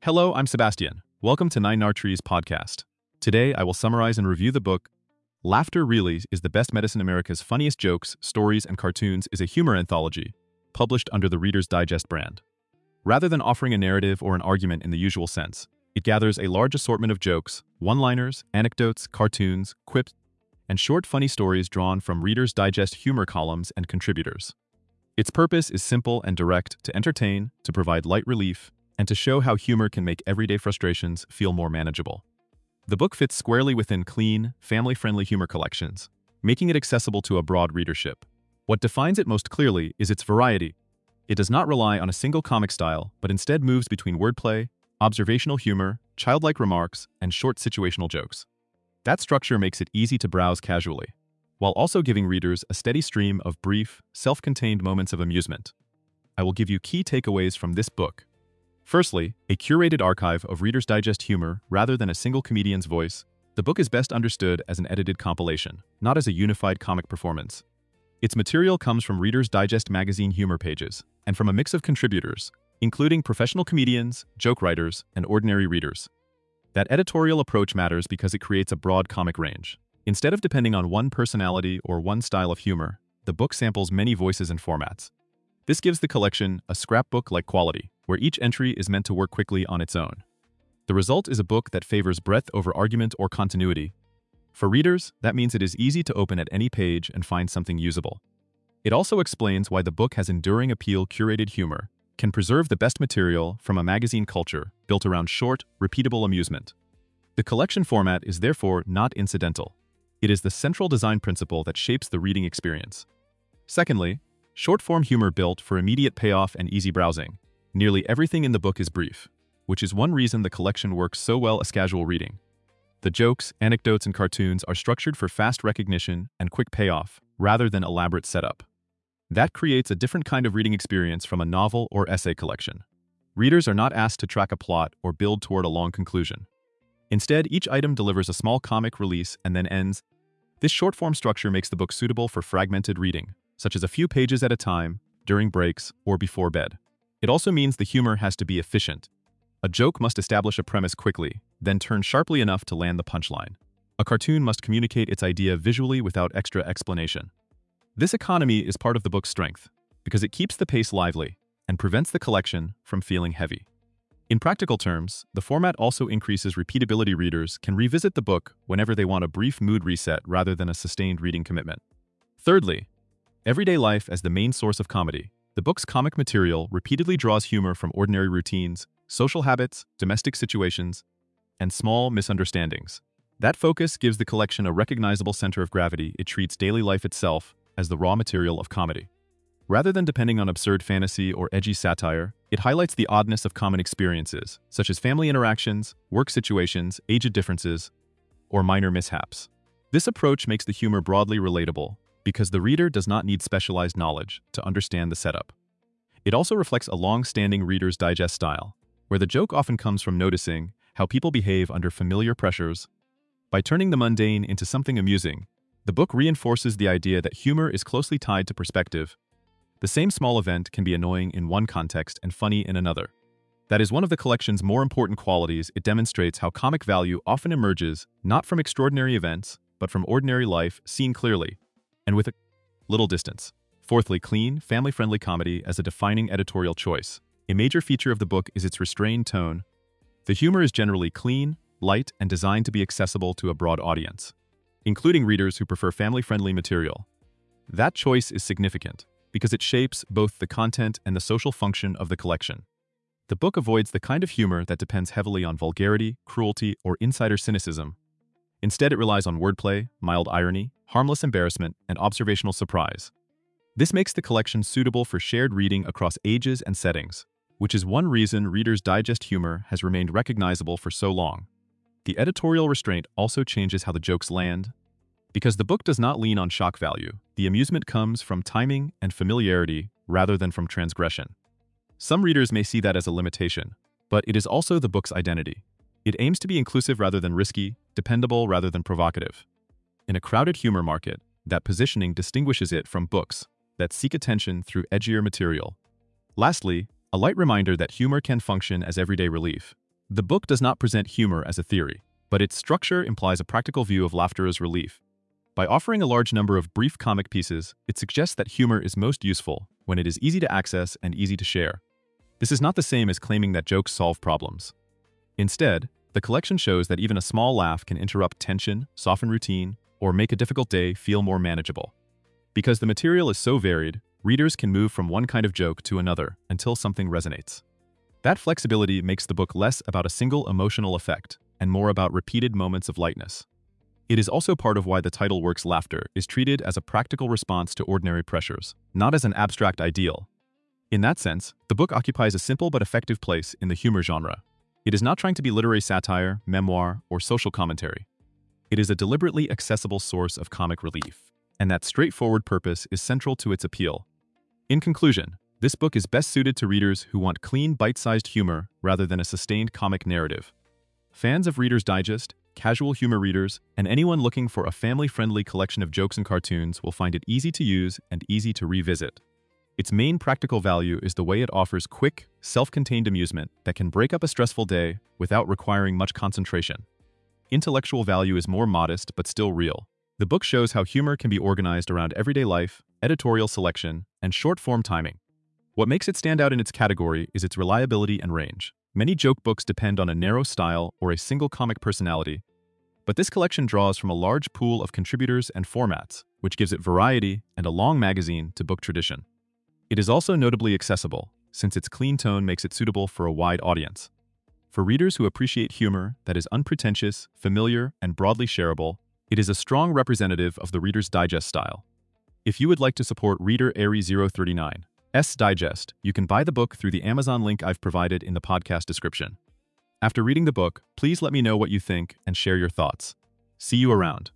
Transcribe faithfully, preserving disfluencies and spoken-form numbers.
Hello, I'm Sebastian. Welcome to Nine Nartrees podcast. Today, I will summarize and review the book, Laughter Really is the Best Medicine. America's Funniest Jokes, Stories, and Cartoons is a humor anthology, published under the Reader's Digest brand. Rather than offering a narrative or an argument in the usual sense, it gathers a large assortment of jokes, one-liners, anecdotes, cartoons, quips, and short funny stories drawn from Reader's Digest humor columns and contributors. Its purpose is simple and direct: to entertain, to provide light relief, and to show how humor can make everyday frustrations feel more manageable. The book fits squarely within clean, family-friendly humor collections, making it accessible to a broad readership. What defines it most clearly is its variety. It does not rely on a single comic style, but instead moves between wordplay, observational humor, childlike remarks, and short situational jokes. That structure makes it easy to browse casually, while also giving readers a steady stream of brief, self-contained moments of amusement. I will give you key takeaways from this book. Firstly, a curated archive of Reader's Digest humor rather than a single comedian's voice. The book is best understood as an edited compilation, not as a unified comic performance. Its material comes from Reader's Digest magazine humor pages, and from a mix of contributors, including professional comedians, joke writers, and ordinary readers. That editorial approach matters because it creates a broad comic range. Instead of depending on one personality or one style of humor, the book samples many voices and formats. This gives the collection a scrapbook-like quality, where each entry is meant to work quickly on its own. The result is a book that favors breadth over argument or continuity. For readers, that means it is easy to open at any page and find something usable. It also explains why the book has enduring appeal. Curated humor can preserve the best material from a magazine culture built around short, repeatable amusement. The collection format is therefore not incidental. It is the central design principle that shapes the reading experience. Secondly, short-form humor built for immediate payoff and easy browsing. Nearly everything in the book is brief, which is one reason the collection works so well as casual reading. The jokes, anecdotes, and cartoons are structured for fast recognition and quick payoff, rather than elaborate setup. That creates a different kind of reading experience from a novel or essay collection. Readers are not asked to track a plot or build toward a long conclusion. Instead, each item delivers a small comic release and then ends. This short-form structure makes the book suitable for fragmented reading, such as a few pages at a time, during breaks, or before bed. It also means the humor has to be efficient. A joke must establish a premise quickly, then turn sharply enough to land the punchline. A cartoon must communicate its idea visually without extra explanation. This economy is part of the book's strength, because it keeps the pace lively and prevents the collection from feeling heavy. In practical terms, the format also increases repeatability. Readers can revisit the book whenever they want a brief mood reset rather than a sustained reading commitment. Thirdly, everyday life as the main source of comedy. The book's comic material repeatedly draws humor from ordinary routines, social habits, domestic situations, and small misunderstandings. That focus gives the collection a recognizable center of gravity. It treats daily life itself as the raw material of comedy. Rather than depending on absurd fantasy or edgy satire, it highlights the oddness of common experiences, such as family interactions, work situations, age differences, or minor mishaps. This approach makes the humor broadly relatable, because the reader does not need specialized knowledge to understand the setup. It also reflects a long-standing Reader's Digest style, where the joke often comes from noticing how people behave under familiar pressures. By turning the mundane into something amusing, the book reinforces the idea that humor is closely tied to perspective. The same small event can be annoying in one context and funny in another. That is one of the collection's more important qualities. It demonstrates how comic value often emerges not from extraordinary events, but from ordinary life seen clearly, and with a little distance. Fourthly, clean, family-friendly comedy as a defining editorial choice. A major feature of the book is its restrained tone. The humor is generally clean, light, and designed to be accessible to a broad audience, including readers who prefer family-friendly material. That choice is significant, because it shapes both the content and the social function of the collection. The book avoids the kind of humor that depends heavily on vulgarity, cruelty, or insider cynicism. Instead, it relies on wordplay, mild irony, harmless embarrassment, and observational surprise. This makes the collection suitable for shared reading across ages and settings, which is one reason Reader's Digest humor has remained recognizable for so long. The editorial restraint also changes how the jokes land. Because the book does not lean on shock value, the amusement comes from timing and familiarity rather than from transgression. Some readers may see that as a limitation, but it is also the book's identity. It aims to be inclusive rather than risky, dependable rather than provocative. In a crowded humor market, that positioning distinguishes it from books that seek attention through edgier material. Lastly, a light reminder that humor can function as everyday relief. The book does not present humor as a theory, but its structure implies a practical view of laughter as relief. By offering a large number of brief comic pieces, it suggests that humor is most useful when it is easy to access and easy to share. This is not the same as claiming that jokes solve problems. Instead, the collection shows that even a small laugh can interrupt tension, soften routine, or make a difficult day feel more manageable. Because the material is so varied, readers can move from one kind of joke to another until something resonates. That flexibility makes the book less about a single emotional effect and more about repeated moments of lightness. It is also part of why the title work's laughter is treated as a practical response to ordinary pressures, not as an abstract ideal. In that sense, the book occupies a simple but effective place in the humor genre. It is not trying to be literary satire, memoir, or social commentary. It is a deliberately accessible source of comic relief, and that straightforward purpose is central to its appeal. In conclusion, this book is best suited to readers who want clean, bite-sized humor rather than a sustained comic narrative. Fans of Reader's Digest, casual humor readers, and anyone looking for a family-friendly collection of jokes and cartoons will find it easy to use and easy to revisit. Its main practical value is the way it offers quick, self-contained amusement that can break up a stressful day without requiring much concentration. Intellectual value is more modest but still real. The book shows how humor can be organized around everyday life, editorial selection, and short-form timing. What makes it stand out in its category is its reliability and range. Many joke books depend on a narrow style or a single comic personality, but this collection draws from a large pool of contributors and formats, which gives it variety and a long magazine to book tradition. It is also notably accessible, since its clean tone makes it suitable for a wide audience. For readers who appreciate humor that is unpretentious, familiar, and broadly shareable, it is a strong representative of the Reader's Digest style. If you would like to support Reader Airy zero three nine S Digest, you can buy the book through the Amazon link I've provided in the podcast description. After reading the book, please let me know what you think and share your thoughts. See you around.